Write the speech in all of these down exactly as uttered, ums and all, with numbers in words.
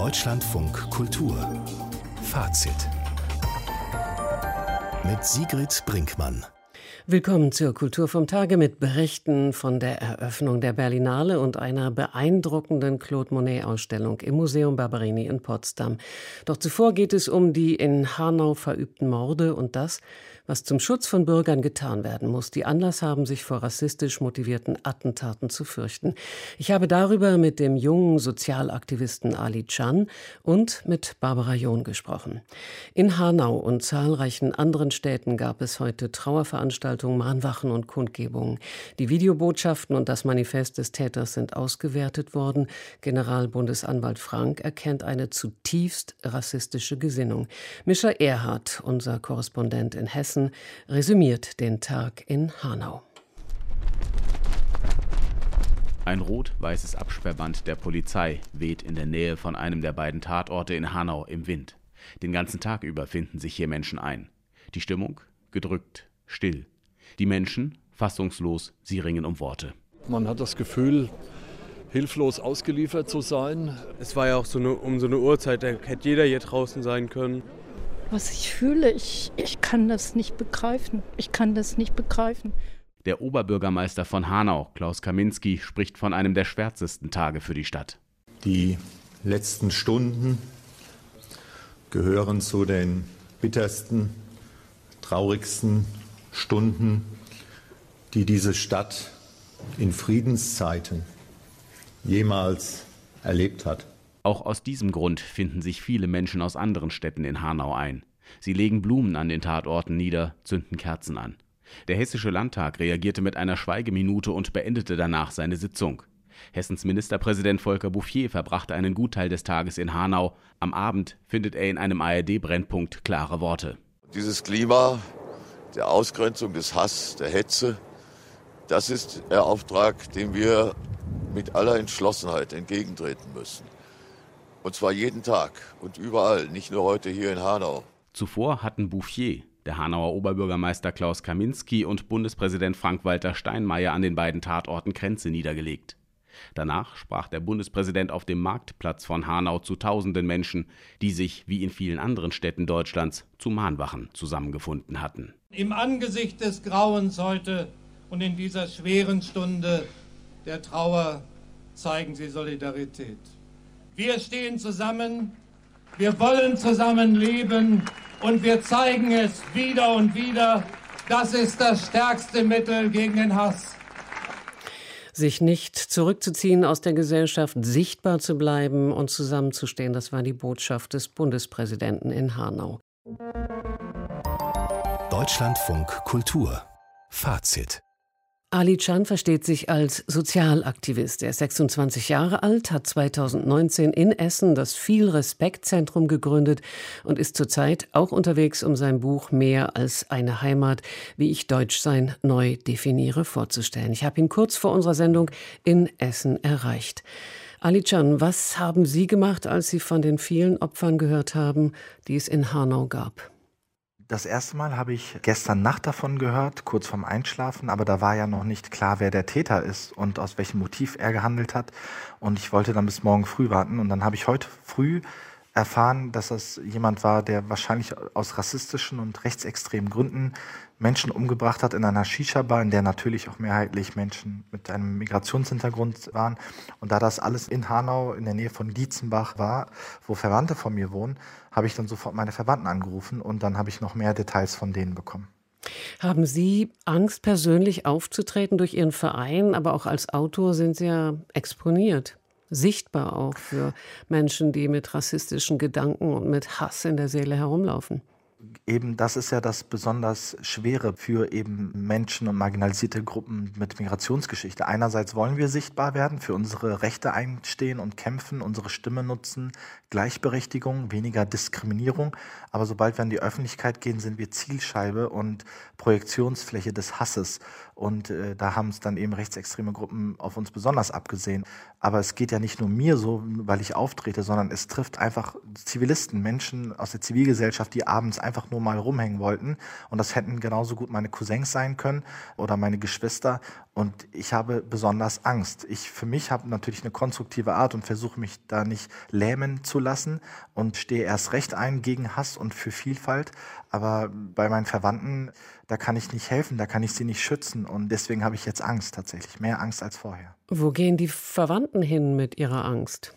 Deutschlandfunk Kultur Fazit mit Sigrid Brinkmann. Willkommen zur Kultur vom Tage mit Berichten von der Eröffnung der Berlinale und einer beeindruckenden Claude Monet-Ausstellung im Museum Barberini in Potsdam. Doch zuvor geht es um die in Hanau verübten Morde und das, was zum Schutz von Bürgern getan werden muss, die Anlass haben, sich vor rassistisch motivierten Attentaten zu fürchten. Ich habe darüber mit dem jungen Sozialaktivisten Ali Can und mit Barbara John gesprochen. In Hanau und zahlreichen anderen Städten gab es heute Trauerveranstaltungen, Mahnwachen und Kundgebungen. Die Videobotschaften und das Manifest des Täters sind ausgewertet worden. Generalbundesanwalt Frank erkennt eine zutiefst rassistische Gesinnung. Mischa Erhardt, unser Korrespondent in Hessen, resümiert den Tag in Hanau. Ein rot-weißes Absperrband der Polizei weht in der Nähe von einem der beiden Tatorte in Hanau im Wind. Den ganzen Tag über finden sich hier Menschen ein. Die Stimmung? Gedrückt, still. Die Menschen? Fassungslos, sie ringen um Worte. Man hat das Gefühl, hilflos ausgeliefert zu sein. Es war ja auch so eine, um so eine Uhrzeit, da hätte jeder hier draußen sein können. Was ich fühle, ich, ich kann das nicht begreifen. Ich kann das nicht begreifen. Der Oberbürgermeister von Hanau, Klaus Kaminski, spricht von einem der schwärzesten Tage für die Stadt. Die letzten Stunden gehören zu den bittersten, traurigsten Stunden, die diese Stadt in Friedenszeiten jemals erlebt hat. Auch aus diesem Grund finden sich viele Menschen aus anderen Städten in Hanau ein. Sie legen Blumen an den Tatorten nieder, zünden Kerzen an. Der Hessische Landtag reagierte mit einer Schweigeminute und beendete danach seine Sitzung. Hessens Ministerpräsident Volker Bouffier verbrachte einen Gutteil des Tages in Hanau. Am Abend findet er in einem A R D-Brennpunkt klare Worte. Dieses Klima der Ausgrenzung, des Hasses, der Hetze, das ist der Auftrag, dem wir mit aller Entschlossenheit entgegentreten müssen. Und zwar jeden Tag und überall, nicht nur heute hier in Hanau. Zuvor hatten Bouffier, der Hanauer Oberbürgermeister Klaus Kaminski und Bundespräsident Frank-Walter Steinmeier an den beiden Tatorten Kränze niedergelegt. Danach sprach der Bundespräsident auf dem Marktplatz von Hanau zu tausenden Menschen, die sich, wie in vielen anderen Städten Deutschlands, zu Mahnwachen zusammengefunden hatten. Im Angesicht des Grauens heute und in dieser schweren Stunde der Trauer zeigen Sie Solidarität. Wir stehen zusammen, wir wollen zusammen leben und wir zeigen es wieder und wieder. Das ist das stärkste Mittel gegen den Hass. Sich nicht zurückzuziehen aus der Gesellschaft, sichtbar zu bleiben und zusammenzustehen, das war die Botschaft des Bundespräsidenten in Hanau. Deutschlandfunk Kultur Fazit. Ali Can versteht sich als Sozialaktivist. Er ist sechsundzwanzig Jahre alt, hat zweitausendneunzehn in Essen das Viel-Respekt-Zentrum gegründet und ist zurzeit auch unterwegs, um sein Buch Mehr als eine Heimat, wie ich Deutschsein neu definiere, vorzustellen. Ich habe ihn kurz vor unserer Sendung in Essen erreicht. Ali Can, was haben Sie gemacht, als Sie von den vielen Opfern gehört haben, die es in Hanau gab? Das erste Mal habe ich gestern Nacht davon gehört, kurz vorm Einschlafen, aber da war ja noch nicht klar, wer der Täter ist und aus welchem Motiv er gehandelt hat. Und ich wollte dann bis morgen früh warten. Und dann habe ich heute früh erfahren, dass das jemand war, der wahrscheinlich aus rassistischen und rechtsextremen Gründen Menschen umgebracht hat in einer Shisha-Bar, in der natürlich auch mehrheitlich Menschen mit einem Migrationshintergrund waren. Und da das alles in Hanau in der Nähe von Dietzenbach war, wo Verwandte von mir wohnen, habe ich dann sofort meine Verwandten angerufen und dann habe ich noch mehr Details von denen bekommen. Haben Sie Angst, persönlich aufzutreten durch Ihren Verein, aber auch als Autor sind Sie ja exponiert? Sichtbar auch für Menschen, die mit rassistischen Gedanken und mit Hass in der Seele herumlaufen. Eben das ist ja das besonders Schwere für eben Menschen und marginalisierte Gruppen mit Migrationsgeschichte. Einerseits wollen wir sichtbar werden, für unsere Rechte einstehen und kämpfen, unsere Stimme nutzen, Gleichberechtigung, weniger Diskriminierung. Aber sobald wir in die Öffentlichkeit gehen, sind wir Zielscheibe und Projektionsfläche des Hasses. Und äh, da haben es dann eben rechtsextreme Gruppen auf uns besonders abgesehen. Aber es geht ja nicht nur mir so, weil ich auftrete, sondern es trifft einfach Zivilisten, Menschen aus der Zivilgesellschaft, die abends einfach nur mal rumhängen wollten. Und das hätten genauso gut meine Cousins sein können oder meine Geschwister. Und ich habe besonders Angst. Ich für mich habe natürlich eine konstruktive Art und versuche mich da nicht lähmen zu lassen und stehe erst recht ein gegen Hass und für Vielfalt. Aber bei meinen Verwandten, da kann ich nicht helfen, da kann ich sie nicht schützen. Und deswegen habe ich jetzt Angst tatsächlich, mehr Angst als vorher. Wo gehen die Verwandten hin mit ihrer Angst?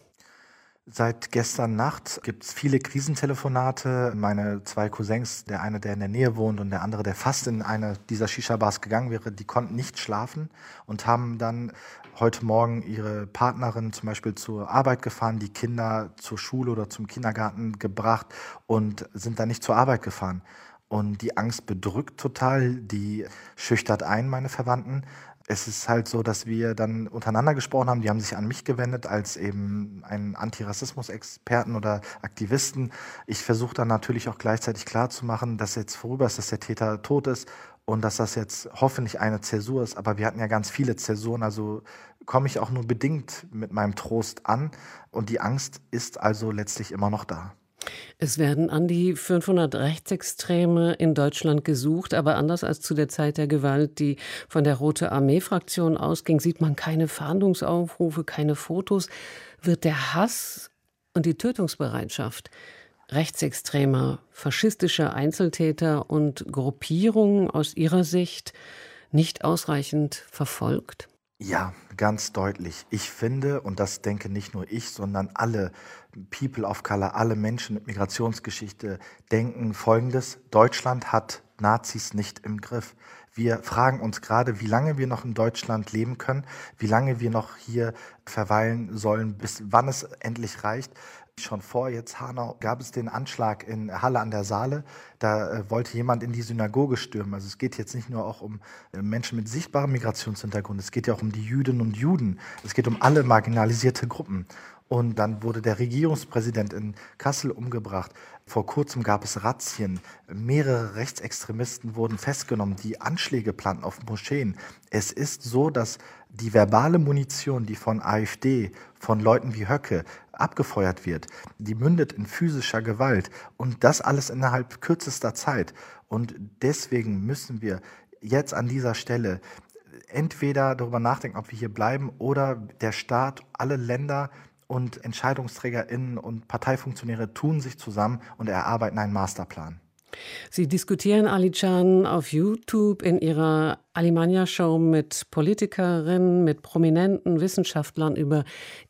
Seit gestern Nacht gibt es viele Krisentelefonate. Meine zwei Cousins, der eine, der in der Nähe wohnt und der andere, der fast in eine dieser Shisha-Bars gegangen wäre, die konnten nicht schlafen und haben dann heute Morgen ihre Partnerin zum Beispiel zur Arbeit gefahren, die Kinder zur Schule oder zum Kindergarten gebracht und sind dann nicht zur Arbeit gefahren. Und die Angst bedrückt total, die schüchtert ein, meine Verwandten. Es ist halt so, dass wir dann untereinander gesprochen haben, die haben sich an mich gewendet als eben einen Antirassismus-Experten oder Aktivisten. Ich versuche dann natürlich auch gleichzeitig klarzumachen, dass jetzt vorüber ist, dass der Täter tot ist und dass das jetzt hoffentlich eine Zäsur ist. Aber wir hatten ja ganz viele Zäsuren, also komme ich auch nur bedingt mit meinem Trost an und die Angst ist also letztlich immer noch da. Es werden an die fünfhundert Rechtsextreme in Deutschland gesucht, aber anders als zu der Zeit der Gewalt, die von der Rote Armee-Fraktion ausging, sieht man keine Fahndungsaufrufe, keine Fotos. Wird der Hass und die Tötungsbereitschaft rechtsextremer, faschistischer Einzeltäter und Gruppierungen aus Ihrer Sicht nicht ausreichend verfolgt? Ja, ganz deutlich. Ich finde, und das denke nicht nur ich, sondern alle People of Color, alle Menschen mit Migrationsgeschichte denken Folgendes: Deutschland hat Nazis nicht im Griff. Wir fragen uns gerade, wie lange wir noch in Deutschland leben können, wie lange wir noch hier verweilen sollen, bis wann es endlich reicht. Schon vor jetzt Hanau gab es den Anschlag in Halle an der Saale. Da äh, wollte jemand in die Synagoge stürmen. Also es geht jetzt nicht nur auch um äh, Menschen mit sichtbarem Migrationshintergrund. Es geht ja auch um die Jüdinnen und Juden. Es geht um alle marginalisierte Gruppen. Und dann wurde der Regierungspräsident in Kassel umgebracht. Vor kurzem gab es Razzien. Mehrere Rechtsextremisten wurden festgenommen, die Anschläge planten auf Moscheen. Es ist so, dass die verbale Munition, die von AfD, von Leuten wie Höcke abgefeuert wird, die mündet in physischer Gewalt. Und das alles innerhalb kürzester Zeit. Und deswegen müssen wir jetzt an dieser Stelle entweder darüber nachdenken, ob wir hier bleiben, oder der Staat, alle Länder und EntscheidungsträgerInnen und Parteifunktionäre tun sich zusammen und erarbeiten einen Masterplan. Sie diskutieren, Ali Can, auf YouTube in Ihrer Alimania-Show mit Politikerinnen, mit prominenten Wissenschaftlern über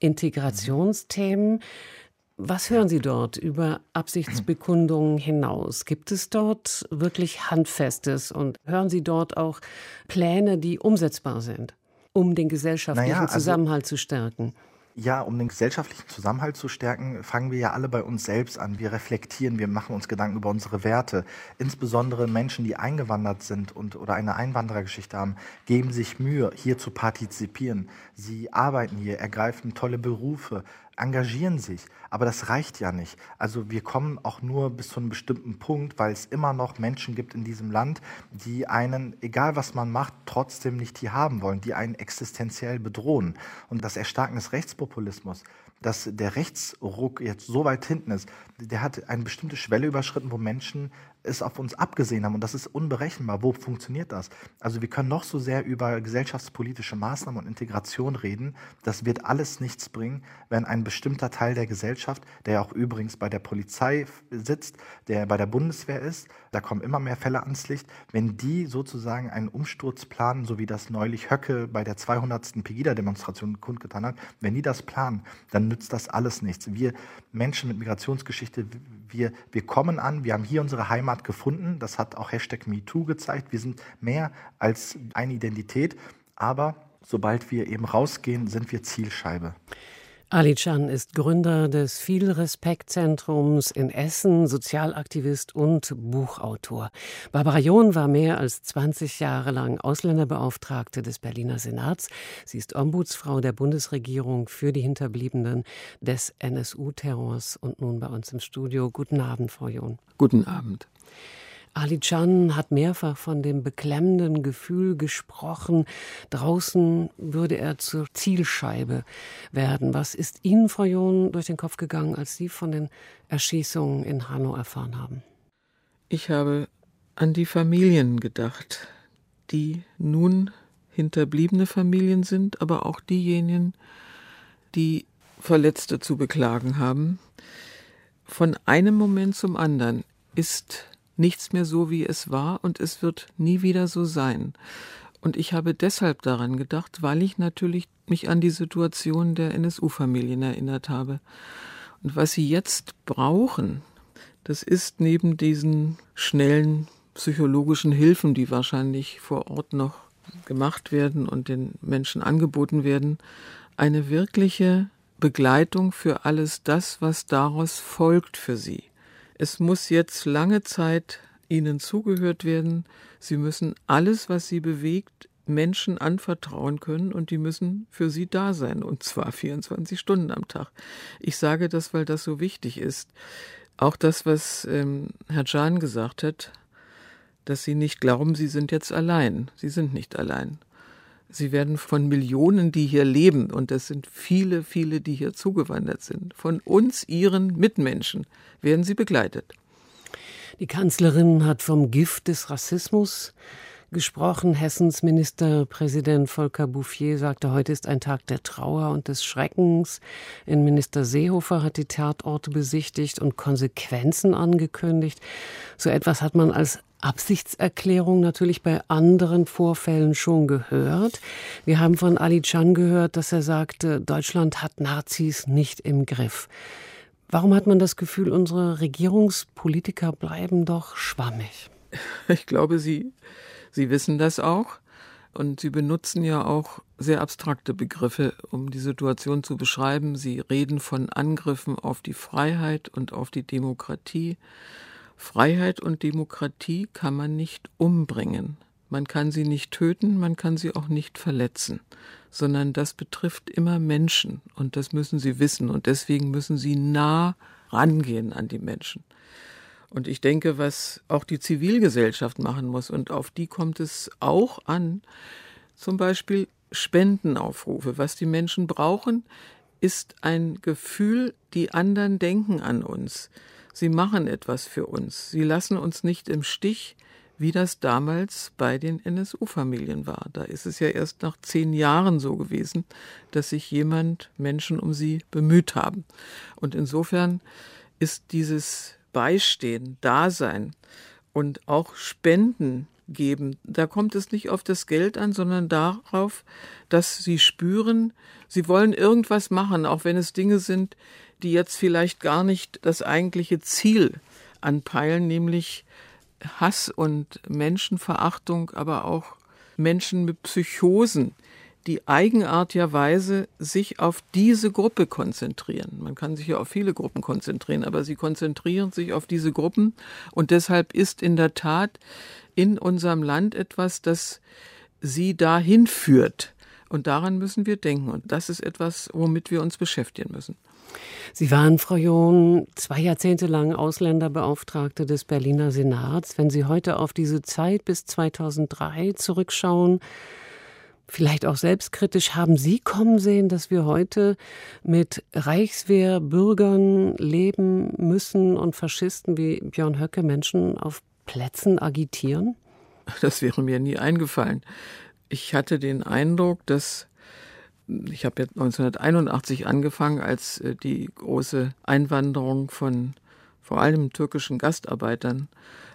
Integrationsthemen. Was hören Sie dort über Absichtsbekundungen hinaus? Gibt es dort wirklich Handfestes und hören Sie dort auch Pläne, die umsetzbar sind, um den gesellschaftlichen naja, also Zusammenhalt zu stärken? Ja, um den gesellschaftlichen Zusammenhalt zu stärken, fangen wir ja alle bei uns selbst an. Wir reflektieren, wir machen uns Gedanken über unsere Werte. Insbesondere Menschen, die eingewandert sind und oder eine Einwanderergeschichte haben, geben sich Mühe, hier zu partizipieren. Sie arbeiten hier, ergreifen tolle Berufe, engagieren sich. Aber das reicht ja nicht. Also wir kommen auch nur bis zu einem bestimmten Punkt, weil es immer noch Menschen gibt in diesem Land, die einen, egal was man macht, trotzdem nicht hier haben wollen, die einen existenziell bedrohen. Und das Erstarken des Rechtspopulismus, dass der Rechtsruck jetzt so weit hinten ist, der hat eine bestimmte Schwelle überschritten, wo Menschen es auf uns abgesehen haben. Und das ist unberechenbar. Wo funktioniert das? Also wir können noch so sehr über gesellschaftspolitische Maßnahmen und Integration reden. Das wird alles nichts bringen, wenn ein bestimmter Teil der Gesellschaft, der auch übrigens bei der Polizei sitzt, der bei der Bundeswehr ist, da kommen immer mehr Fälle ans Licht, wenn die sozusagen einen Umsturz planen, so wie das neulich Höcke bei der zweihundertsten Pegida-Demonstration kundgetan hat, wenn die das planen, dann nützt das alles nichts. Wir Menschen mit Migrationsgeschichte, wir, wir kommen an, wir haben hier unsere Heimat gefunden, das hat auch Hashtag MeToo gezeigt, wir sind mehr als eine Identität, aber sobald wir eben rausgehen, sind wir Zielscheibe. Ali Can ist Gründer des Viel-Respekt-Zentrums in Essen, Sozialaktivist und Buchautor. Barbara John war mehr als zwanzig Jahre lang Ausländerbeauftragte des Berliner Senats. Sie ist Ombudsfrau der Bundesregierung für die Hinterbliebenen des N S U-Terrors und nun bei uns im Studio. Guten Abend, Frau John. Guten Abend. Ali Can hat mehrfach von dem beklemmenden Gefühl gesprochen, draußen würde er zur Zielscheibe werden. Was ist Ihnen, Frau John, durch den Kopf gegangen, als Sie von den Erschießungen in Hanau erfahren haben? Ich habe an die Familien gedacht, die nun hinterbliebene Familien sind, aber auch diejenigen, die Verletzte zu beklagen haben. Von einem Moment zum anderen ist nichts mehr so, wie es war, und es wird nie wieder so sein. Und ich habe deshalb daran gedacht, weil ich natürlich mich an die Situation der N S U-Familien erinnert habe. Und was sie jetzt brauchen, das ist neben diesen schnellen psychologischen Hilfen, die wahrscheinlich vor Ort noch gemacht werden und den Menschen angeboten werden, eine wirkliche Begleitung für alles das, was daraus folgt für sie. Es muss jetzt lange Zeit ihnen zugehört werden. Sie müssen alles, was sie bewegt, Menschen anvertrauen können, und die müssen für sie da sein, und zwar vierundzwanzig Stunden am Tag. Ich sage das, weil das so wichtig ist. Auch das, was ähm, Herr Can gesagt hat, dass Sie nicht glauben, Sie sind jetzt allein. Sie sind nicht allein. Sie werden von Millionen, die hier leben, und das sind viele, viele, die hier zugewandert sind, von uns, Ihren Mitmenschen, werden sie begleitet. Die Kanzlerin hat vom Gift des Rassismus gesprochen. Hessens Ministerpräsident Volker Bouffier sagte, heute ist ein Tag der Trauer und des Schreckens. Innenminister Seehofer hat die Tatorte besichtigt und Konsequenzen angekündigt. So etwas hat man als Absichtserklärung natürlich bei anderen Vorfällen schon gehört. Wir haben von Ali Can gehört, dass er sagte, Deutschland hat Nazis nicht im Griff. Warum hat man das Gefühl, unsere Regierungspolitiker bleiben doch schwammig? Ich glaube, sie, sie wissen das auch. Und sie benutzen ja auch sehr abstrakte Begriffe, um die Situation zu beschreiben. Sie reden von Angriffen auf die Freiheit und auf die Demokratie. Freiheit und Demokratie kann man nicht umbringen. Man kann sie nicht töten, man kann sie auch nicht verletzen, sondern das betrifft immer Menschen, und das müssen sie wissen, und deswegen müssen sie nah rangehen an die Menschen. Und ich denke, was auch die Zivilgesellschaft machen muss, und auf die kommt es auch an, zum Beispiel Spendenaufrufe. Was die Menschen brauchen, ist ein Gefühl, die anderen denken an uns. Sie machen etwas für uns. Sie lassen uns nicht im Stich, wie das damals bei den N S U-Familien war. Da ist es ja erst nach zehn Jahren so gewesen, dass sich jemand, Menschen um sie bemüht haben. Und insofern ist dieses Beistehen, Dasein und auch Spenden geben, da kommt es nicht auf das Geld an, sondern darauf, dass sie spüren, sie wollen irgendwas machen, auch wenn es Dinge sind, die jetzt vielleicht gar nicht das eigentliche Ziel anpeilen, nämlich Hass und Menschenverachtung, aber auch Menschen mit Psychosen, die eigenartigerweise sich auf diese Gruppe konzentrieren. Man kann sich ja auf viele Gruppen konzentrieren, aber sie konzentrieren sich auf diese Gruppen, und deshalb ist in der Tat in unserem Land etwas, das sie dahin führt. Und daran müssen wir denken, und das ist etwas, womit wir uns beschäftigen müssen. Sie waren, Frau John, zwei Jahrzehnte lang Ausländerbeauftragte des Berliner Senats. Wenn Sie heute auf diese Zeit bis zweitausenddrei zurückschauen, vielleicht auch selbstkritisch, haben Sie kommen sehen, dass wir heute mit Reichswehrbürgern leben müssen und Faschisten wie Björn Höcke Menschen auf Plätzen agitieren? Das wäre mir nie eingefallen. Ich hatte den Eindruck, dass ich habe ja neunzehnhunderteinundachtzig angefangen, als die große Einwanderung von vor allem türkischen Gastarbeitern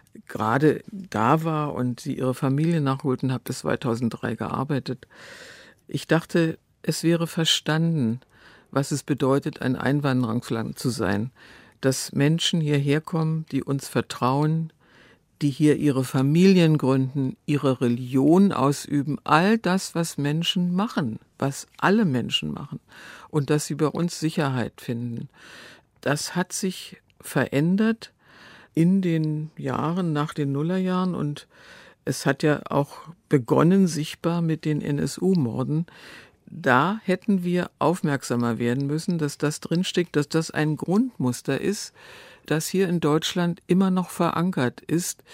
gerade da war und sie ihre Familie nachholten, habe bis zweitausenddrei gearbeitet. Ich dachte, es wäre verstanden, was es bedeutet, ein Einwanderungsland zu sein, dass Menschen hierher kommen, die uns vertrauen, die hier ihre Familien gründen, ihre Religion ausüben, all das, was Menschen machen, was alle Menschen machen, und dass sie bei uns Sicherheit finden. Das hat sich verändert in den Jahren nach den Nullerjahren, und es hat ja auch begonnen sichtbar mit den N S U-Morden. Da hätten wir aufmerksamer werden müssen, dass das drinsteckt, dass das ein Grundmuster ist, das hier in Deutschland immer noch verankert ist,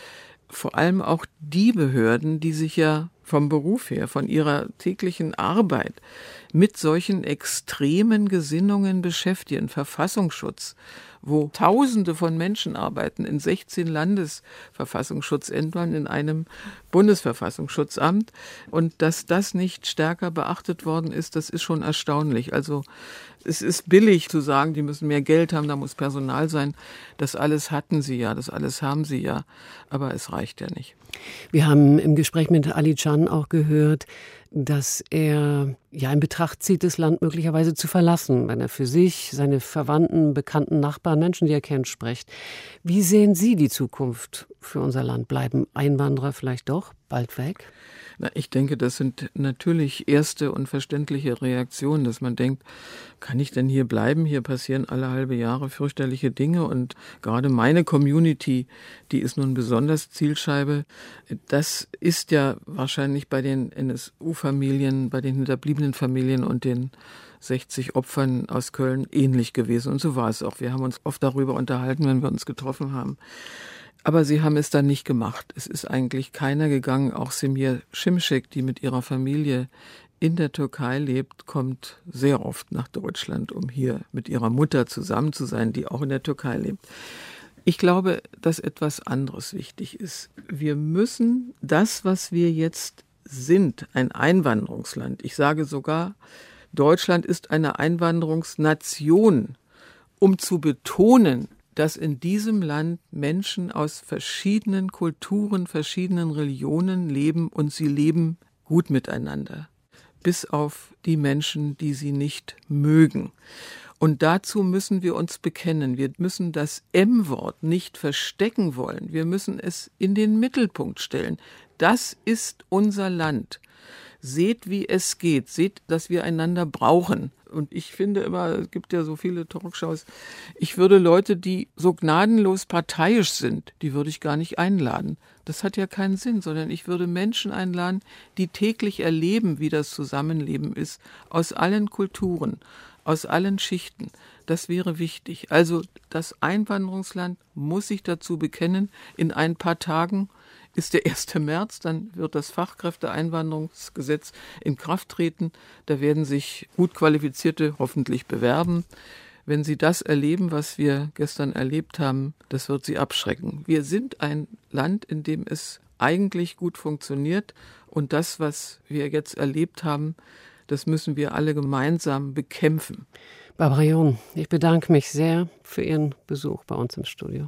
vor allem auch die Behörden, die sich ja vom Beruf her, von ihrer täglichen Arbeit mit solchen extremen Gesinnungen beschäftigen. Verfassungsschutz, wo Tausende von Menschen arbeiten, in sechzehn Landesverfassungsschutzämtern, in einem Bundesverfassungsschutzamt. Und dass das nicht stärker beachtet worden ist, das ist schon erstaunlich. Also es ist billig zu sagen, die müssen mehr Geld haben, da muss Personal sein. Das alles hatten sie ja, das alles haben sie ja. Aber es reicht ja nicht. Wir haben im Gespräch mit Ali Can auch gehört, dass er ja in Betracht zieht, das Land möglicherweise zu verlassen, wenn er für sich, seine Verwandten, bekannten Nachbarn, Menschen, die er kennt, spricht. Wie sehen Sie die Zukunft für unser Land? Bleiben Einwanderer vielleicht doch bald weg? Na, ich denke, das sind natürlich erste und verständliche Reaktionen, dass man denkt, kann ich denn hier bleiben? Hier passieren alle halbe Jahre fürchterliche Dinge und gerade meine Community, die ist nun besonders Zielscheibe. Das ist ja wahrscheinlich bei den N S U-Familien, bei den hinterbliebenen Familien und den sechzig Opfern aus Köln ähnlich gewesen. Und so war es auch. Wir haben uns oft darüber unterhalten, wenn wir uns getroffen haben. Aber sie haben es dann nicht gemacht. Es ist eigentlich keiner gegangen. Auch Semir Şimşek, die mit ihrer Familie in der Türkei lebt, kommt sehr oft nach Deutschland, um hier mit ihrer Mutter zusammen zu sein, die auch in der Türkei lebt. Ich glaube, dass etwas anderes wichtig ist. Wir müssen das, was wir jetzt sind, ein Einwanderungsland. Ich sage sogar, Deutschland ist eine Einwanderungsnation, um zu betonen, dass in diesem Land Menschen aus verschiedenen Kulturen, verschiedenen Religionen leben und sie leben gut miteinander, bis auf die Menschen, die sie nicht mögen. Und dazu müssen wir uns bekennen. Wir müssen das M-Wort nicht verstecken wollen. Wir müssen es in den Mittelpunkt stellen. Das ist unser Land. Seht, wie es geht. Seht, dass wir einander brauchen. Und ich finde immer, es gibt ja so viele Talkshows, ich würde Leute, die so gnadenlos parteiisch sind, die würde ich gar nicht einladen. Das hat ja keinen Sinn, sondern ich würde Menschen einladen, die täglich erleben, wie das Zusammenleben ist, aus allen Kulturen, aus allen Schichten. Das wäre wichtig. Also das Einwanderungsland muss sich dazu bekennen, in ein paar Tagen ist der erste März, dann wird das Fachkräfteeinwanderungsgesetz in Kraft treten. Da werden sich gut Qualifizierte hoffentlich bewerben. Wenn sie das erleben, was wir gestern erlebt haben, das wird sie abschrecken. Wir sind ein Land, in dem es eigentlich gut funktioniert. Und das, was wir jetzt erlebt haben, das müssen wir alle gemeinsam bekämpfen. Barbara John, ich bedanke mich sehr für Ihren Besuch bei uns im Studio.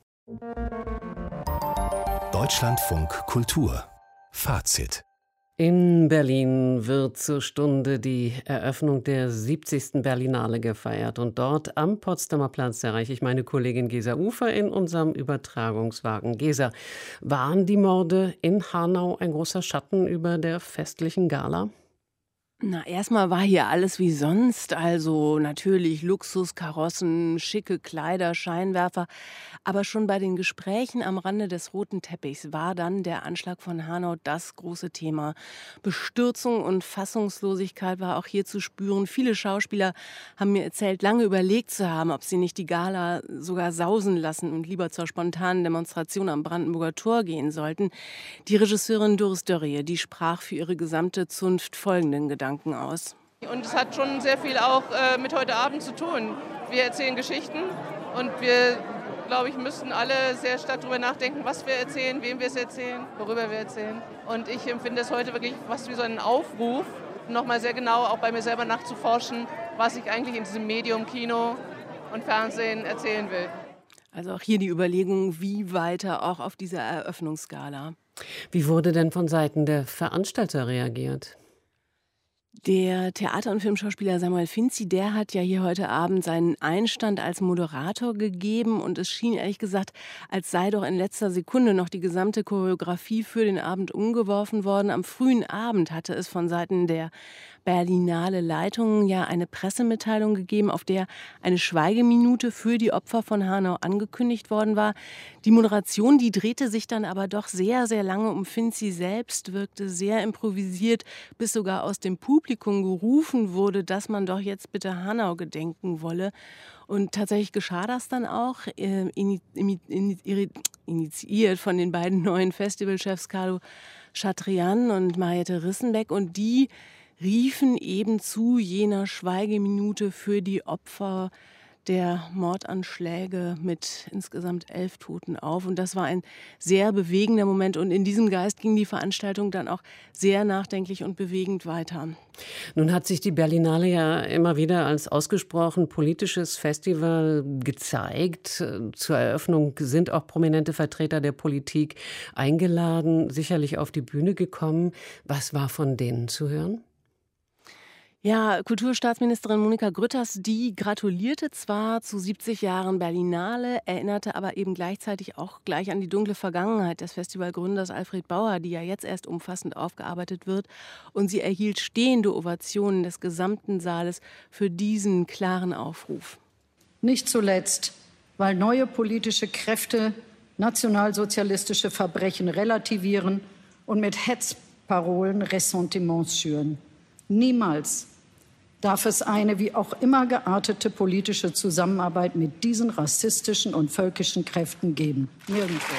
Deutschlandfunk Kultur. Fazit. In Berlin wird zur Stunde die Eröffnung der siebzigsten Berlinale gefeiert. Und dort am Potsdamer Platz erreiche ich meine Kollegin Gesa Ufer in unserem Übertragungswagen. Gesa, waren die Morde in Hanau ein großer Schatten über der festlichen Gala? Na, erstmal war hier alles wie sonst, also natürlich Luxuskarossen, schicke Kleider, Scheinwerfer. Aber schon bei den Gesprächen am Rande des roten Teppichs war dann der Anschlag von Hanau das große Thema. Bestürzung und Fassungslosigkeit war auch hier zu spüren. Viele Schauspieler haben mir erzählt, lange überlegt zu haben, ob sie nicht die Gala sogar sausen lassen und lieber zur spontanen Demonstration am Brandenburger Tor gehen sollten. Die Regisseurin Doris Dörrie, die sprach für ihre gesamte Zunft folgenden Gedanken aus. Und es hat schon sehr viel auch äh, mit heute Abend zu tun. Wir erzählen Geschichten und wir, glaube ich, müssen alle sehr stark darüber nachdenken, was wir erzählen, wem wir es erzählen, worüber wir erzählen. Und ich empfinde es heute wirklich fast wie so einen Aufruf, nochmal sehr genau auch bei mir selber nachzuforschen, was ich eigentlich in diesem Medium Kino und Fernsehen erzählen will. Also auch hier die Überlegung, wie weiter auch auf dieser Eröffnungsgala. Wie wurde denn von Seiten der Veranstalter reagiert? Der Theater- und Filmschauspieler Samuel Finzi, der hat ja hier heute Abend seinen Einstand als Moderator gegeben und es schien ehrlich gesagt, als sei doch in letzter Sekunde noch die gesamte Choreografie für den Abend umgeworfen worden. Am frühen Abend hatte es von Seiten der Berlinale Leitung ja eine Pressemitteilung gegeben, auf der eine Schweigeminute für die Opfer von Hanau angekündigt worden war. Die Moderation, die drehte sich dann aber doch sehr, sehr lange um Finzi selbst, wirkte sehr improvisiert, bis sogar aus dem Publikum gerufen wurde, dass man doch jetzt bitte Hanau gedenken wolle. Und tatsächlich geschah das dann auch. initiiert von den beiden neuen Festivalchefs Carlo Chatrian und Mariette Rissenbeck. Und die riefen eben zu jener Schweigeminute für die Opfer der Mordanschläge mit insgesamt elf Toten auf. Und das war ein sehr bewegender Moment. Und in diesem Geist ging die Veranstaltung dann auch sehr nachdenklich und bewegend weiter. Nun hat sich die Berlinale ja immer wieder als ausgesprochen politisches Festival gezeigt. Zur Eröffnung sind auch prominente Vertreter der Politik eingeladen, sicherlich auf die Bühne gekommen. Was war von denen zu hören? Ja, Kulturstaatsministerin Monika Grütters, die gratulierte zwar zu siebzig Jahren Berlinale, erinnerte aber eben gleichzeitig auch gleich an die dunkle Vergangenheit des Festivalgründers Alfred Bauer, die ja jetzt erst umfassend aufgearbeitet wird. Und sie erhielt stehende Ovationen des gesamten Saales für diesen klaren Aufruf. Nicht zuletzt, weil neue politische Kräfte nationalsozialistische Verbrechen relativieren und mit Hetzparolen Ressentiments schüren. Niemals darf es eine wie auch immer geartete politische Zusammenarbeit mit diesen rassistischen und völkischen Kräften geben. Nirgendwo.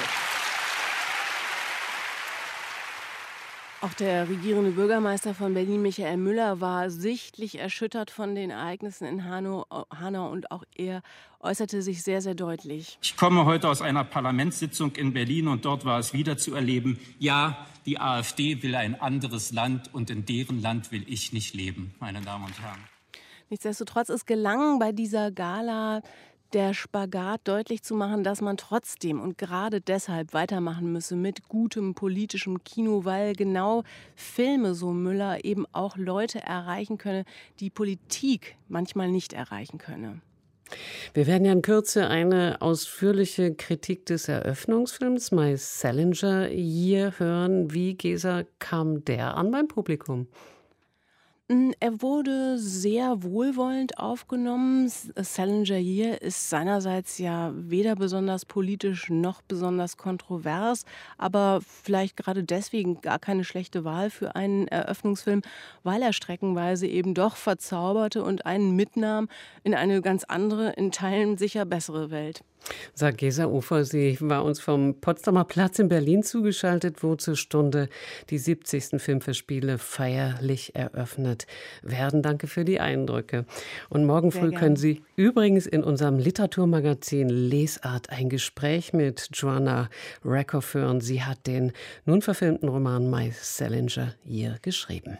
Auch der regierende Bürgermeister von Berlin, Michael Müller, war sichtlich erschüttert von den Ereignissen in Hanau, Hanau und auch er äußerte sich sehr, sehr deutlich. Ich komme heute aus einer Parlamentssitzung in Berlin und dort war es wieder zu erleben, ja, die AfD will ein anderes Land und in deren Land will ich nicht leben, meine Damen und Herren. Nichtsdestotrotz, es gelang bei dieser Gala der Spagat deutlich zu machen, dass man trotzdem und gerade deshalb weitermachen müsse mit gutem politischem Kino, weil genau Filme, so Müller, eben auch Leute erreichen könne, die Politik manchmal nicht erreichen könne. Wir werden ja in Kürze eine ausführliche Kritik des Eröffnungsfilms My Salinger Year hören. Wie, Gesa, kam der an beim Publikum? Er wurde sehr wohlwollend aufgenommen. Salinger Year ist seinerseits ja weder besonders politisch noch besonders kontrovers, aber vielleicht gerade deswegen gar keine schlechte Wahl für einen Eröffnungsfilm, weil er streckenweise eben doch verzauberte und einen mitnahm in eine ganz andere, in Teilen sicher bessere Welt. Sagt Gesa Ufer, sie war uns vom Potsdamer Platz in Berlin zugeschaltet, wo zur Stunde die siebzigsten Filmfestspiele feierlich eröffnet werden. Danke für die Eindrücke. Und morgen Sehr früh gerne. Können Sie übrigens in unserem Literaturmagazin Lesart ein Gespräch mit Joanna Rakoff hören. Sie hat den nun verfilmten Roman My Salinger Year geschrieben.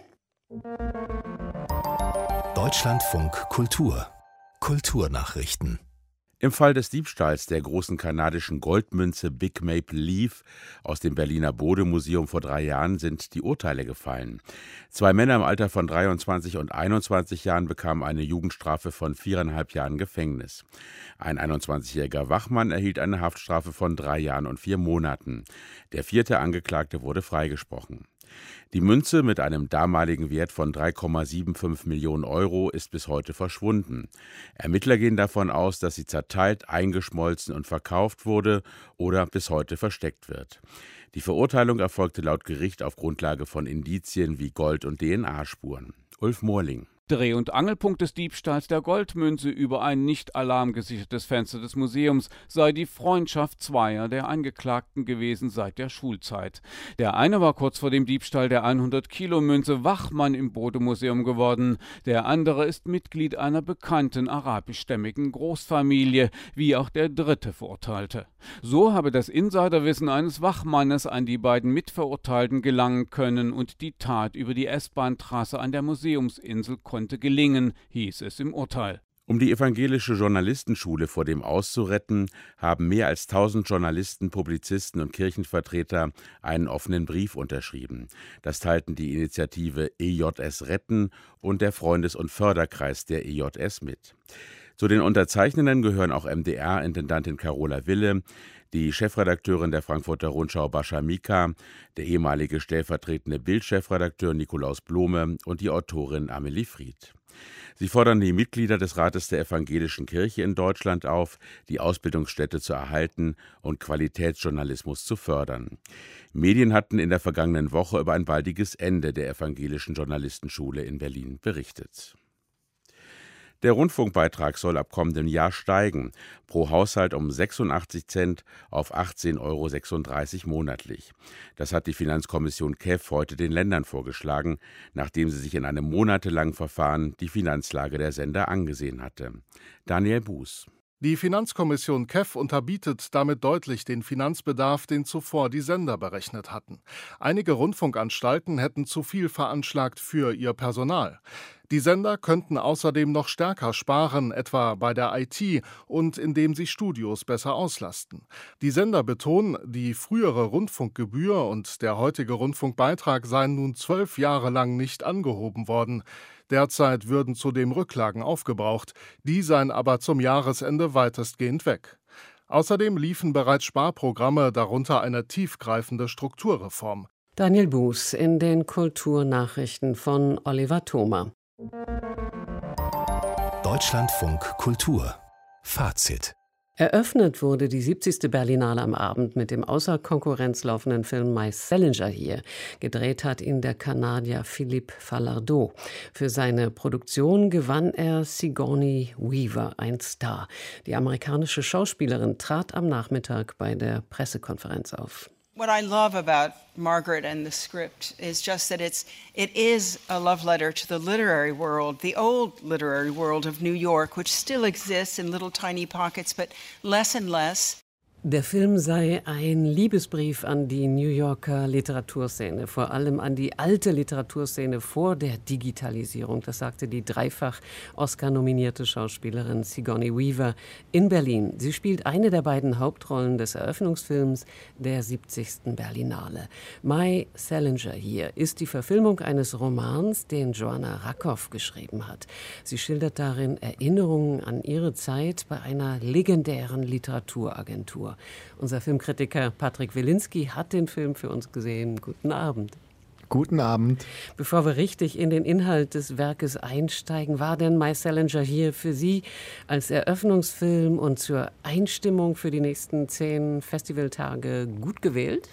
Deutschlandfunk Kultur. Kulturnachrichten. Im Fall des Diebstahls der großen kanadischen Goldmünze Big Maple Leaf aus dem Berliner Bode-Museum vor drei Jahren sind die Urteile gefallen. Zwei Männer im Alter von dreiundzwanzig und einundzwanzig Jahren bekamen eine Jugendstrafe von viereinhalb Jahren Gefängnis. Ein einundzwanzigjähriger Wachmann erhielt eine Haftstrafe von drei Jahren und vier Monaten. Der vierte Angeklagte wurde freigesprochen. Die Münze mit einem damaligen Wert von drei Komma fünfundsiebzig Millionen Euro ist bis heute verschwunden. Ermittler gehen davon aus, dass sie zerteilt, eingeschmolzen und verkauft wurde oder bis heute versteckt wird. Die Verurteilung erfolgte laut Gericht auf Grundlage von Indizien wie Gold- und D N A-Spuren. Ulf Mohrling. Dreh- und Angelpunkt des Diebstahls der Goldmünze über ein nicht alarmgesichertes Fenster des Museums sei die Freundschaft zweier der Angeklagten gewesen seit der Schulzeit. Der eine war kurz vor dem Diebstahl der hundert-Kilo-Münze Wachmann im Bode-Museum geworden. Der andere ist Mitglied einer bekannten arabischstämmigen Großfamilie, wie auch der dritte Verurteilte. So habe das Insiderwissen eines Wachmannes an die beiden Mitverurteilten gelangen können und die Tat über die S-Bahn-Trasse an der Museumsinsel konnte gelingen, hieß es im Urteil. Um die evangelische Journalistenschule vor dem Aus zu retten, haben mehr als tausend Journalisten, Publizisten und Kirchenvertreter einen offenen Brief unterschrieben. Das teilten die Initiative E J S Retten und der Freundes- und Förderkreis der E J S mit. Zu den Unterzeichnenden gehören auch M D R-Intendantin Carola Wille, die Chefredakteurin der Frankfurter Rundschau Bascha Mika, der ehemalige stellvertretende Bild-Chefredakteur Nikolaus Blome und die Autorin Amelie Fried. Sie fordern die Mitglieder des Rates der Evangelischen Kirche in Deutschland auf, die Ausbildungsstätte zu erhalten und Qualitätsjournalismus zu fördern. Medien hatten in der vergangenen Woche über ein baldiges Ende der Evangelischen Journalistenschule in Berlin berichtet. Der Rundfunkbeitrag soll ab kommendem Jahr steigen, pro Haushalt um sechsundachtzig Cent auf achtzehn Euro sechsunddreißig monatlich. Das hat die Finanzkommission K E F heute den Ländern vorgeschlagen, nachdem sie sich in einem monatelangen Verfahren die Finanzlage der Sender angesehen hatte. Daniel Buß. Die Finanzkommission K E F unterbietet damit deutlich den Finanzbedarf, den zuvor die Sender berechnet hatten. Einige Rundfunkanstalten hätten zu viel veranschlagt für ihr Personal. Die Sender könnten außerdem noch stärker sparen, etwa bei der I T und indem sie Studios besser auslasten. Die Sender betonen, die frühere Rundfunkgebühr und der heutige Rundfunkbeitrag seien nun zwölf Jahre lang nicht angehoben worden. Derzeit würden zudem Rücklagen aufgebraucht, die seien aber zum Jahresende weitestgehend weg. Außerdem liefen bereits Sparprogramme, darunter eine tiefgreifende Strukturreform. Daniel Buß in den Kulturnachrichten von Oliver Thoma. Deutschlandfunk Kultur. Fazit. Eröffnet wurde die siebzigste Berlinale am Abend mit dem außer Konkurrenz laufenden Film My Salinger hier. Gedreht hat ihn der Kanadier Philippe Falardeau. Für seine Produktion gewann er Sigourney Weaver, ein Star. Die amerikanische Schauspielerin trat am Nachmittag bei der Pressekonferenz auf. What I love about Margaret and the script is just that it's it is a love letter to the literary world, the old literary world of New York, which still exists in little tiny pockets, but less and less. Der Film sei ein Liebesbrief an die New Yorker Literaturszene, vor allem an die alte Literaturszene vor der Digitalisierung. Das sagte die dreifach Oscar-nominierte Schauspielerin Sigourney Weaver in Berlin. Sie spielt eine der beiden Hauptrollen des Eröffnungsfilms der siebzigsten Berlinale. My Salinger hier ist die Verfilmung eines Romans, den Joanna Rakow geschrieben hat. Sie schildert darin Erinnerungen an ihre Zeit bei einer legendären Literaturagentur. Unser Filmkritiker Patrick Wilinski hat den Film für uns gesehen. Guten Abend. Guten Abend. Bevor wir richtig in den Inhalt des Werkes einsteigen, war denn My Salinger hier für Sie als Eröffnungsfilm und zur Einstimmung für die nächsten zehn Festivaltage gut gewählt?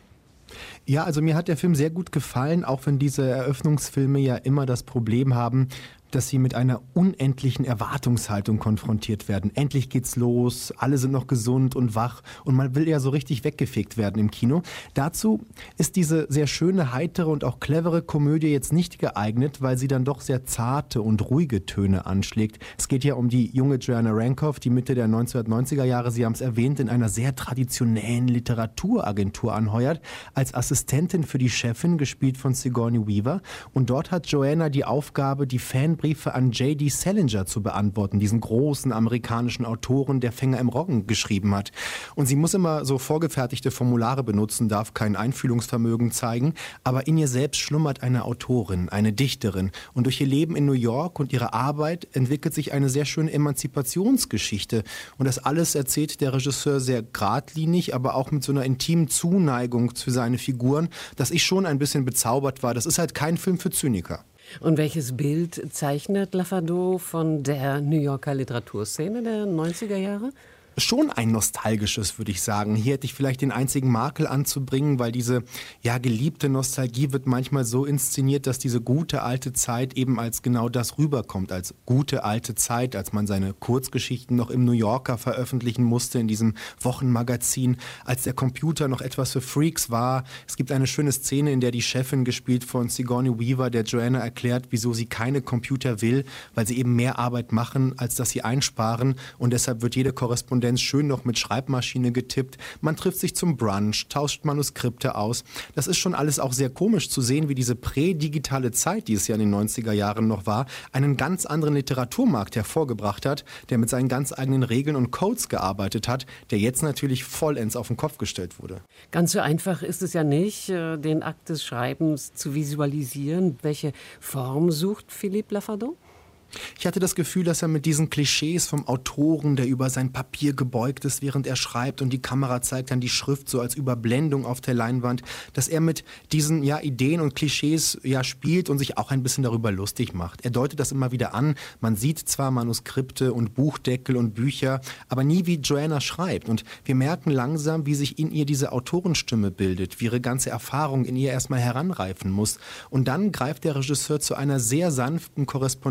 Ja, also mir hat der Film sehr gut gefallen, auch wenn diese Eröffnungsfilme ja immer das Problem haben, dass sie mit einer unendlichen Erwartungshaltung konfrontiert werden. Endlich geht's los, alle sind noch gesund und wach und man will ja so richtig weggefegt werden im Kino. Dazu ist diese sehr schöne, heitere und auch clevere Komödie jetzt nicht geeignet, weil sie dann doch sehr zarte und ruhige Töne anschlägt. Es geht ja um die junge Joanna Rakow, die Mitte der neunzehnhundertneunziger Jahre, Sie haben es erwähnt, in einer sehr traditionellen Literaturagentur anheuert, als Assistentin für die Chefin, gespielt von Sigourney Weaver. Und dort hat Joanna die Aufgabe, die Fan Briefe an J D Salinger zu beantworten, diesen großen amerikanischen Autoren, der Fänger im Roggen geschrieben hat. Und sie muss immer so vorgefertigte Formulare benutzen, darf kein Einfühlungsvermögen zeigen, aber in ihr selbst schlummert eine Autorin, eine Dichterin. Und durch ihr Leben in New York und ihre Arbeit entwickelt sich eine sehr schöne Emanzipationsgeschichte. Und das alles erzählt der Regisseur sehr geradlinig, aber auch mit so einer intimen Zuneigung zu seinen Figuren, dass ich schon ein bisschen bezaubert war. Das ist halt kein Film für Zyniker. Und welches Bild zeichnet Falardeau von der New Yorker Literaturszene der neunziger Jahre? Schon ein nostalgisches, würde ich sagen. Hier hätte ich vielleicht den einzigen Makel anzubringen, weil diese ja geliebte Nostalgie wird manchmal so inszeniert, dass diese gute alte Zeit eben als genau das rüberkommt, als gute alte Zeit, als man seine Kurzgeschichten noch im New Yorker veröffentlichen musste, in diesem Wochenmagazin, als der Computer noch etwas für Freaks war. Es gibt eine schöne Szene, in der die Chefin, gespielt von Sigourney Weaver, der Joanna erklärt, wieso sie keine Computer will, weil sie eben mehr Arbeit machen, als dass sie einsparen, und deshalb wird jede Korrespondenz schön noch mit Schreibmaschine getippt. Man trifft sich zum Brunch, tauscht Manuskripte aus. Das ist schon alles auch sehr komisch zu sehen, wie diese prädigitale Zeit, die es ja in den neunziger Jahren noch war, einen ganz anderen Literaturmarkt hervorgebracht hat, der mit seinen ganz eigenen Regeln und Codes gearbeitet hat, der jetzt natürlich vollends auf den Kopf gestellt wurde. Ganz so einfach ist es ja nicht, den Akt des Schreibens zu visualisieren. Welche Form sucht Philippe Falardeau? Ich hatte das Gefühl, dass er mit diesen Klischees vom Autoren, der über sein Papier gebeugt ist, während er schreibt, und die Kamera zeigt dann die Schrift so als Überblendung auf der Leinwand, dass er mit diesen ja, Ideen und Klischees ja, spielt und sich auch ein bisschen darüber lustig macht. Er deutet das immer wieder an. Man sieht zwar Manuskripte und Buchdeckel und Bücher, aber nie, wie Joanna schreibt. Und wir merken langsam, wie sich in ihr diese Autorenstimme bildet, wie ihre ganze Erfahrung in ihr erstmal heranreifen muss. Und dann greift der Regisseur zu einer sehr sanften Korrespondenz in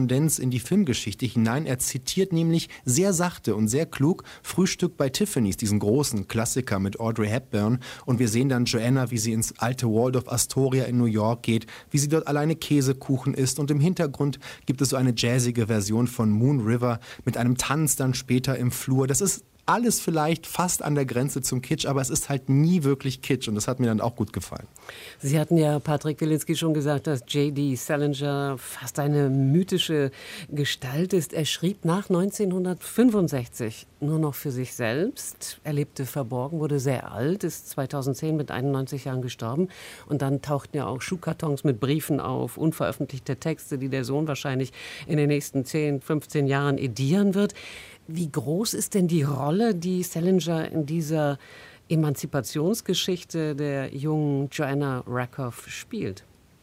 in die Filmgeschichte hinein. Er zitiert nämlich sehr sachte und sehr klug Frühstück bei Tiffany's, diesen großen Klassiker mit Audrey Hepburn. Und wir sehen dann Joanna, wie sie ins alte Waldorf Astoria in New York geht, wie sie dort alleine Käsekuchen isst. Und im Hintergrund gibt es so eine jazzige Version von Moon River mit einem Tanz dann später im Flur. Das ist alles vielleicht fast an der Grenze zum Kitsch, aber es ist halt nie wirklich Kitsch und das hat mir dann auch gut gefallen. Sie hatten ja, Patrick Wilinski, schon gesagt, dass J D. Salinger fast eine mythische Gestalt ist. Er schrieb nach neunzehnhundertfünfundsechzig nur noch für sich selbst. Er lebte verborgen, wurde sehr alt, ist zweitausendzehn mit einundneunzig Jahren gestorben. Und dann tauchten ja auch Schuhkartons mit Briefen auf, unveröffentlichte Texte, die der Sohn wahrscheinlich in den nächsten zehn, fünfzehn Jahren edieren wird. Wie groß ist denn die Rolle, die Salinger in dieser Emanzipationsgeschichte der jungen Joanna Rakoff spielt?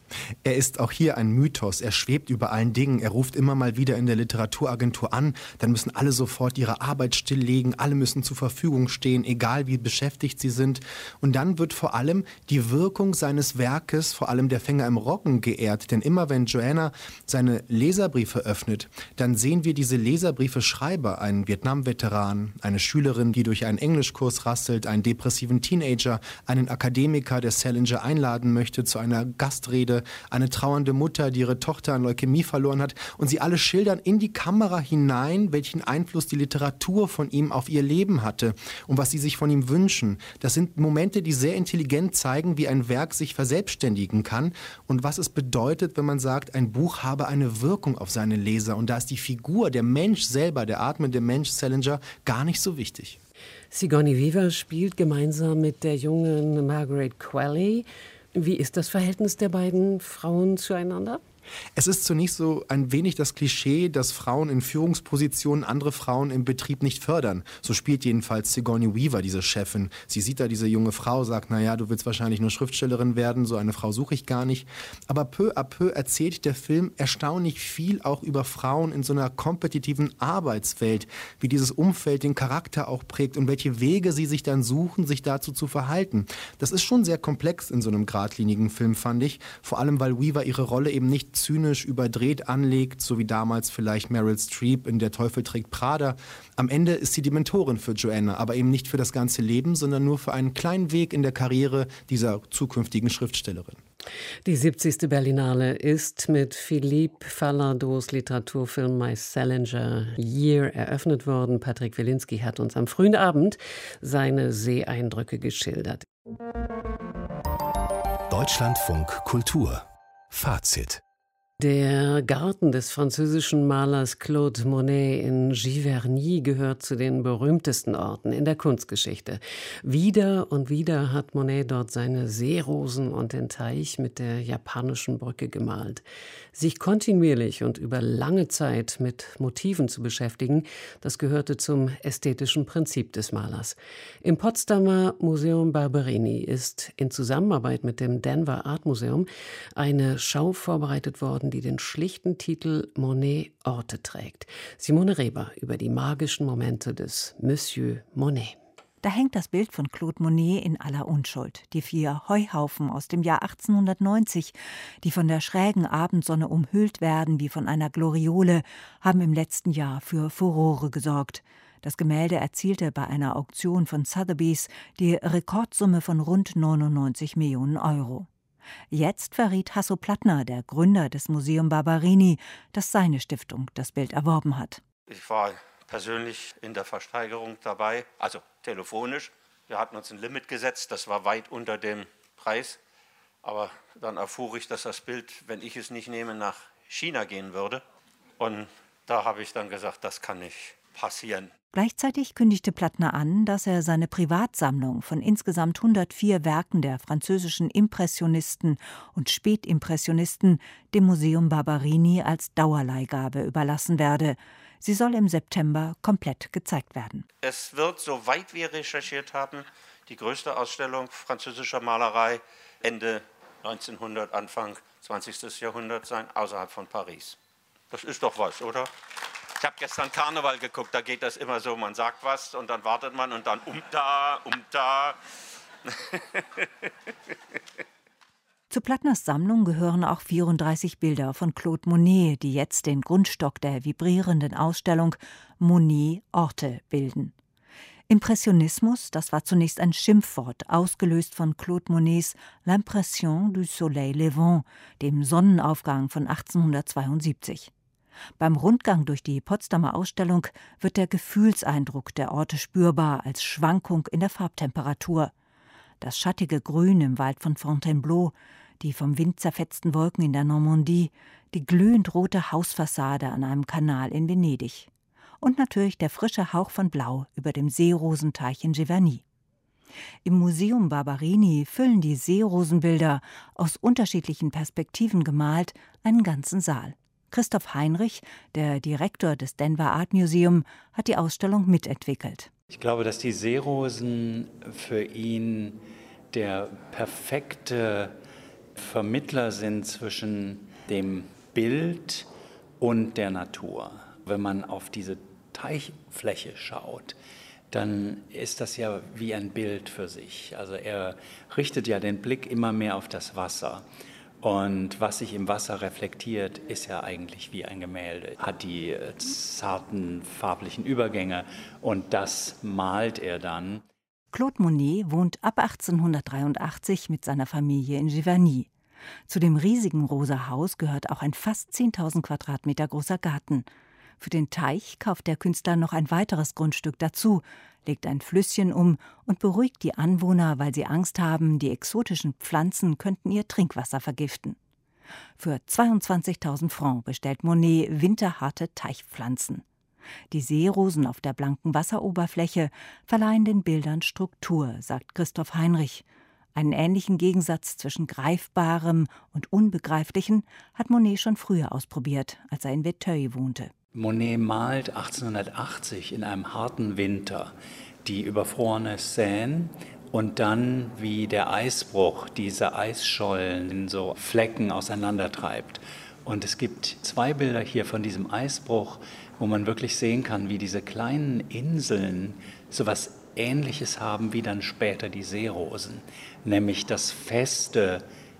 Er ist auch hier ein Mythos. Er schwebt über allen Dingen. Er ruft immer mal wieder in der Literaturagentur an. Dann müssen alle sofort ihre Arbeit stilllegen. Alle müssen zur Verfügung stehen, egal wie beschäftigt sie sind. Und dann wird vor allem die Wirkung seines Werkes, vor allem der Fänger im Roggen, geehrt. Denn immer wenn Joanna seine Leserbriefe öffnet, dann sehen wir diese Leserbriefe-Schreiber, einen Vietnam-Veteran, eine Schülerin, die durch einen Englischkurs rasselt, einen depressiven Teenager, einen Akademiker, der Salinger einladen möchte zu einer Gastrede, eine trauernde Mutter, die ihre Tochter an Leukämie verloren hat. Und sie alle schildern in die Kamera hinein, welchen Einfluss die Literatur von ihm auf ihr Leben hatte und was sie sich von ihm wünschen. Das sind Momente, die sehr intelligent zeigen, wie ein Werk sich verselbstständigen kann und was es bedeutet, wenn man sagt, ein Buch habe eine Wirkung auf seine Leser. Und da ist die Figur, der Mensch selber, der atmende Mensch Salinger, gar nicht so wichtig. Sigourney Weaver spielt gemeinsam mit der jungen Margaret Qualley. Wie ist das Verhältnis der beiden Frauen zueinander? Es ist zunächst so ein wenig das Klischee, dass Frauen in Führungspositionen andere Frauen im Betrieb nicht fördern. So spielt jedenfalls Sigourney Weaver, diese Chefin. Sie sieht da diese junge Frau, sagt, naja, du willst wahrscheinlich nur Schriftstellerin werden, so eine Frau suche ich gar nicht. Aber peu à peu erzählt der Film erstaunlich viel auch über Frauen in so einer kompetitiven Arbeitswelt, wie dieses Umfeld den Charakter auch prägt und welche Wege sie sich dann suchen, sich dazu zu verhalten. Das ist schon sehr komplex in so einem geradlinigen Film, fand ich. Vor allem, weil Weaver ihre Rolle eben nicht zynisch überdreht anlegt, so wie damals vielleicht Meryl Streep in Der Teufel trägt Prada. Am Ende ist sie die Mentorin für Joanna, aber eben nicht für das ganze Leben, sondern nur für einen kleinen Weg in der Karriere dieser zukünftigen Schriftstellerin. Die siebzigste Berlinale ist mit Philippe Falardeaus Literaturfilm My Salinger Year eröffnet worden. Patrick Wilinski hat uns am frühen Abend seine Seeeindrücke geschildert. Deutschlandfunk Kultur Fazit. Der Garten des französischen Malers Claude Monet in Giverny gehört zu den berühmtesten Orten in der Kunstgeschichte. Wieder und wieder hat Monet dort seine Seerosen und den Teich mit der japanischen Brücke gemalt. Sich kontinuierlich und über lange Zeit mit Motiven zu beschäftigen, das gehörte zum ästhetischen Prinzip des Malers. Im Potsdamer Museum Barberini ist in Zusammenarbeit mit dem Denver Art Museum eine Schau vorbereitet worden, die den schlichten Titel Monet Orte trägt. Simone Reber über die magischen Momente des Monsieur Monet. Da hängt das Bild von Claude Monet in aller Unschuld. Die vier Heuhaufen aus dem Jahr achtzehnhundertneunzig, die von der schrägen Abendsonne umhüllt werden wie von einer Gloriole, haben im letzten Jahr für Furore gesorgt. Das Gemälde erzielte bei einer Auktion von Sotheby's die Rekordsumme von rund neunundneunzig Millionen Euro. Jetzt verriet Hasso Plattner, der Gründer des Museum Barberini, dass seine Stiftung das Bild erworben hat. Ich war persönlich in der Versteigerung dabei, also telefonisch. Wir hatten uns ein Limit gesetzt, das war weit unter dem Preis. Aber dann erfuhr ich, dass das Bild, wenn ich es nicht nehme, nach China gehen würde. Und da habe ich dann gesagt, das kann nicht passieren. Gleichzeitig kündigte Plattner an, dass er seine Privatsammlung von insgesamt hundertvier Werken der französischen Impressionisten und Spätimpressionisten dem Museum Barberini als Dauerleihgabe überlassen werde. Sie soll im September komplett gezeigt werden. Es wird, soweit wir recherchiert haben, die größte Ausstellung französischer Malerei Ende neunzehnhundert, Anfang zwanzigsten Jahrhundert sein, außerhalb von Paris. Das ist doch was, oder? Ich habe gestern Karneval geguckt, da geht das immer so, man sagt was und dann wartet man und dann um da, um da. Zu Plattners Sammlung gehören auch vierunddreißig Bilder von Claude Monet, die jetzt den Grundstock der vibrierenden Ausstellung Monet Orte bilden. Impressionismus, das war zunächst ein Schimpfwort, ausgelöst von Claude Monets L'impression du soleil levant, dem Sonnenaufgang von achtzehnhundertzweiundsiebzig. Beim Rundgang durch die Potsdamer Ausstellung wird der Gefühlseindruck der Orte spürbar als Schwankung in der Farbtemperatur. Das schattige Grün im Wald von Fontainebleau, die vom Wind zerfetzten Wolken in der Normandie, die glühend rote Hausfassade an einem Kanal in Venedig. Und natürlich der frische Hauch von Blau über dem Seerosenteich in Giverny. Im Museum Barberini füllen die Seerosenbilder, aus unterschiedlichen Perspektiven gemalt, einen ganzen Saal. Christoph Heinrich, der Direktor des Denver Art Museum, hat die Ausstellung mitentwickelt. Ich glaube, dass die Seerosen für ihn der perfekte Vermittler sind zwischen dem Bild und der Natur. Wenn man auf diese Teichfläche schaut, dann ist das ja wie ein Bild für sich. Also er richtet ja den Blick immer mehr auf das Wasser. Und was sich im Wasser reflektiert, ist ja eigentlich wie ein Gemälde. Hat die zarten farblichen Übergänge und das malt er dann. Claude Monet wohnt ab achtzehnhundertdreiundachtzig mit seiner Familie in Giverny. Zu dem riesigen Rosa Haus gehört auch ein fast zehntausend Quadratmeter großer Garten. Für den Teich kauft der Künstler noch ein weiteres Grundstück dazu, legt ein Flüsschen um und beruhigt die Anwohner, weil sie Angst haben, die exotischen Pflanzen könnten ihr Trinkwasser vergiften. Für zweiundzwanzigtausend Francs bestellt Monet winterharte Teichpflanzen. Die Seerosen auf der blanken Wasseroberfläche verleihen den Bildern Struktur, sagt Christoph Heinrich. Einen ähnlichen Gegensatz zwischen Greifbarem und Unbegreiflichen hat Monet schon früher ausprobiert, als er in Verneuil wohnte. Monet malt achtzehnhundertachtzig in einem harten Winter die überfrorene Seine und dann, wie der Eisbruch diese Eisschollen in so Flecken auseinandertreibt. Und es gibt zwei Bilder hier von diesem Eisbruch, wo man wirklich sehen kann, wie diese kleinen Inseln so etwas Ähnliches haben wie dann später die Seerosen, nämlich das Feste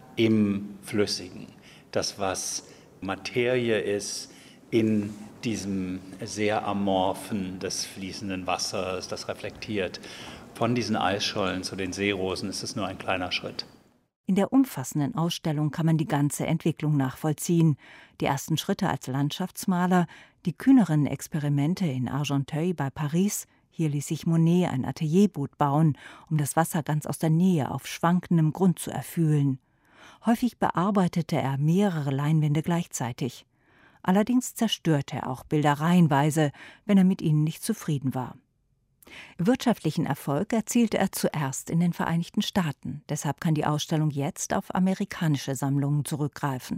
im Flüssigen, das, was Materie ist in diesem sehr amorphen des fließenden Wassers, das reflektiert. Von diesen Eisschollen zu den Seerosen ist es nur ein kleiner Schritt. In der umfassenden Ausstellung kann man die ganze Entwicklung nachvollziehen. Die ersten Schritte als Landschaftsmaler, die kühneren Experimente in Argenteuil bei Paris. Hier ließ sich Monet ein Atelierboot bauen, um das Wasser ganz aus der Nähe auf schwankendem Grund zu erfühlen. Häufig bearbeitete er mehrere Leinwände gleichzeitig. Allerdings zerstörte er auch Bilder reihenweise, wenn er mit ihnen nicht zufrieden war. Wirtschaftlichen Erfolg erzielte er zuerst in den Vereinigten Staaten. Deshalb kann die Ausstellung jetzt auf amerikanische Sammlungen zurückgreifen.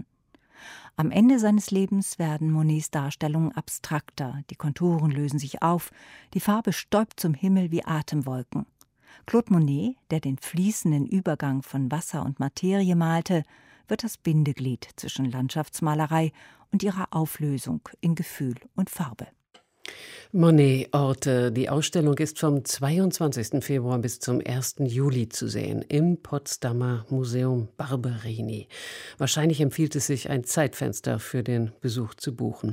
Am Ende seines Lebens werden Monets Darstellungen abstrakter, die Konturen lösen sich auf, die Farbe stäubt zum Himmel wie Atemwolken. Claude Monet, der den fließenden Übergang von Wasser und Materie malte, wird das Bindeglied zwischen Landschaftsmalerei und ihrer Auflösung in Gefühl und Farbe. Monet Orte. Die Ausstellung ist vom zweiundzwanzigsten Februar bis zum ersten Juli zu sehen im Potsdamer Museum Barberini. Wahrscheinlich empfiehlt es sich, ein Zeitfenster für den Besuch zu buchen.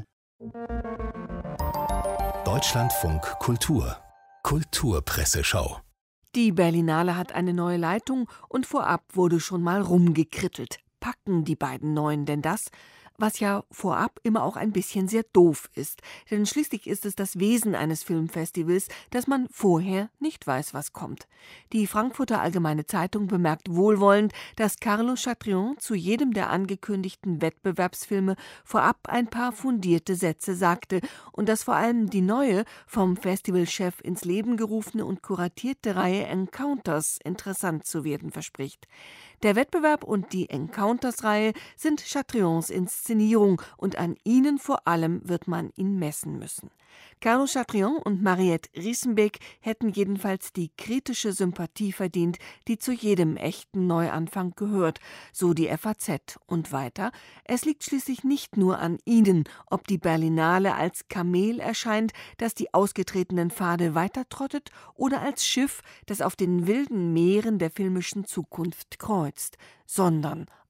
Deutschlandfunk Kultur. Kulturpresseschau. Die Berlinale hat eine neue Leitung und vorab wurde schon mal rumgekrittelt. Packen die beiden Neuen denn das? Was ja vorab immer auch ein bisschen sehr doof ist. Denn schließlich ist es das Wesen eines Filmfestivals, dass man vorher nicht weiß, was kommt. Die Frankfurter Allgemeine Zeitung bemerkt wohlwollend, dass Carlo Chatrian zu jedem der angekündigten Wettbewerbsfilme vorab ein paar fundierte Sätze sagte und dass vor allem die neue, vom Festivalchef ins Leben gerufene und kuratierte Reihe Encounters interessant zu werden verspricht. Der Wettbewerb und die Encounters-Reihe sind Chatrians Inszenierung und an ihnen vor allem wird man ihn messen müssen. Carlo Chatrian und Mariette Riesenbeek hätten jedenfalls die kritische Sympathie verdient, die zu jedem echten Neuanfang gehört, so die F A Z. Und weiter, es liegt schließlich nicht nur an ihnen, ob die Berlinale als Kamel erscheint, das die ausgetretenen Pfade weitertrottet, oder als Schiff, das auf den wilden Meeren der filmischen Zukunft kreuzt, sondern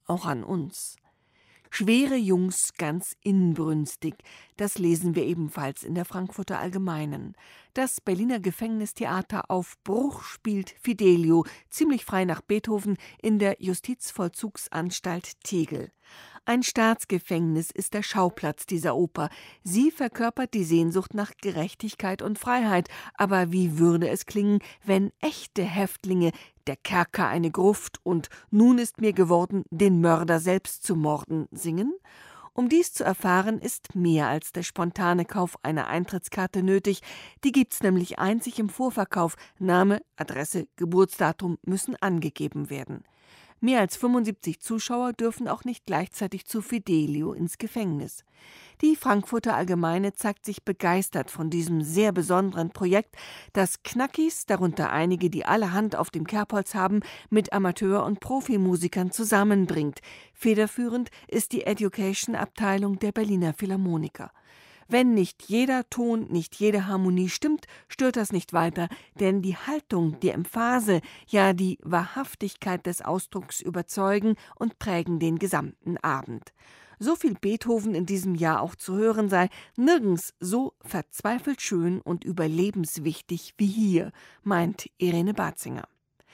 auch an uns. Schwere Jungs ganz inbrünstig, das lesen wir ebenfalls in der Frankfurter Allgemeinen. Das Berliner Gefängnistheater auf Bruch spielt Fidelio, ziemlich frei nach Beethoven, in der Justizvollzugsanstalt Tegel. Ein Staatsgefängnis ist der Schauplatz dieser Oper. Sie verkörpert die Sehnsucht nach Gerechtigkeit und Freiheit. Aber wie würde es klingen, wenn echte Häftlinge, der Kerker eine Gruft und nun ist mir geworden, den Mörder selbst zu morden, singen? Um dies zu erfahren, ist mehr als der spontane Kauf einer Eintrittskarte nötig. Die gibt's nämlich einzig im Vorverkauf. Name, Adresse, Geburtsdatum müssen angegeben werden. Mehr als fünfundsiebzig Zuschauer dürfen auch nicht gleichzeitig zu Fidelio ins Gefängnis. Die Frankfurter Allgemeine zeigt sich begeistert von diesem sehr besonderen Projekt, das Knackis, darunter einige, die alle Hand auf dem Kerbholz haben, mit Amateur- und Profimusikern zusammenbringt. Federführend ist die Education-Abteilung der Berliner Philharmoniker. Wenn nicht jeder Ton, nicht jede Harmonie stimmt, stört das nicht weiter, denn die Haltung, die Emphase, ja die Wahrhaftigkeit des Ausdrucks überzeugen und prägen den gesamten Abend. So viel Beethoven in diesem Jahr auch zu hören sei, nirgends so verzweifelt schön und überlebenswichtig wie hier, meint Irene Batzinger.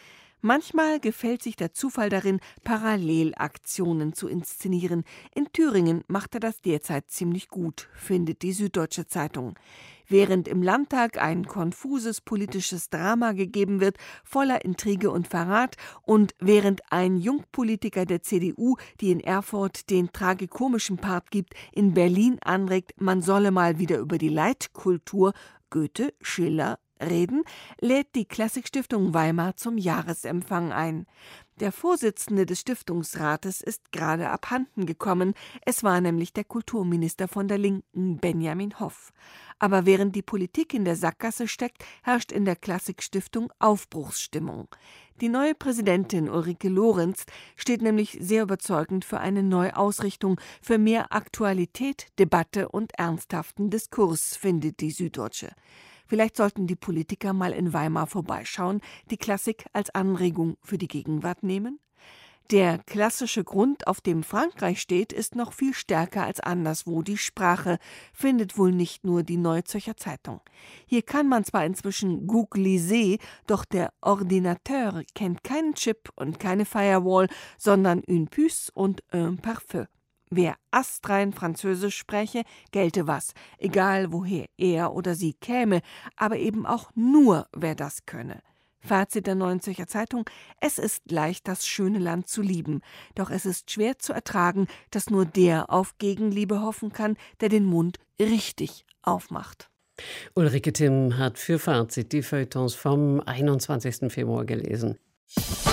Manchmal gefällt sich der Zufall darin, Parallelaktionen zu inszenieren. In Thüringen macht er das derzeit ziemlich gut, findet die Süddeutsche Zeitung. Während im Landtag ein konfuses politisches Drama gegeben wird, voller Intrige und Verrat, und während ein Jungpolitiker der C D U, die in Erfurt den tragikomischen Part gibt, in Berlin anregt, man solle mal wieder über die Leitkultur Goethe, Schiller, reden, lädt die Klassikstiftung Weimar zum Jahresempfang ein. Der Vorsitzende des Stiftungsrates ist gerade abhanden gekommen. Es war nämlich der Kulturminister von der Linken, Benjamin Hoff. Aber während die Politik in der Sackgasse steckt, herrscht in der Klassikstiftung Aufbruchsstimmung. Die neue Präsidentin Ulrike Lorenz steht nämlich sehr überzeugend für eine Neuausrichtung, für mehr Aktualität, Debatte und ernsthaften Diskurs, findet die Süddeutsche. Vielleicht sollten die Politiker mal in Weimar vorbeischauen, die Klassik als Anregung für die Gegenwart nehmen? Der klassische Grund, auf dem Frankreich steht, ist noch viel stärker als anderswo die Sprache, findet wohl nicht nur die Neue Zürcher Zeitung. Hier kann man zwar inzwischen Googliser, doch der Ordinateur kennt keinen Chip und keine Firewall, sondern une puce und un parfum. Wer astrein Französisch spräche, gelte was, egal woher er oder sie käme, aber eben auch nur, wer das könne. Fazit der Neuen Zürcher Zeitung: Es ist leicht, das schöne Land zu lieben, doch es ist schwer zu ertragen, dass nur der auf Gegenliebe hoffen kann, der den Mund richtig aufmacht. Ulrike Timm hat für Fazit die Feuilletons vom einundzwanzigsten Februar gelesen.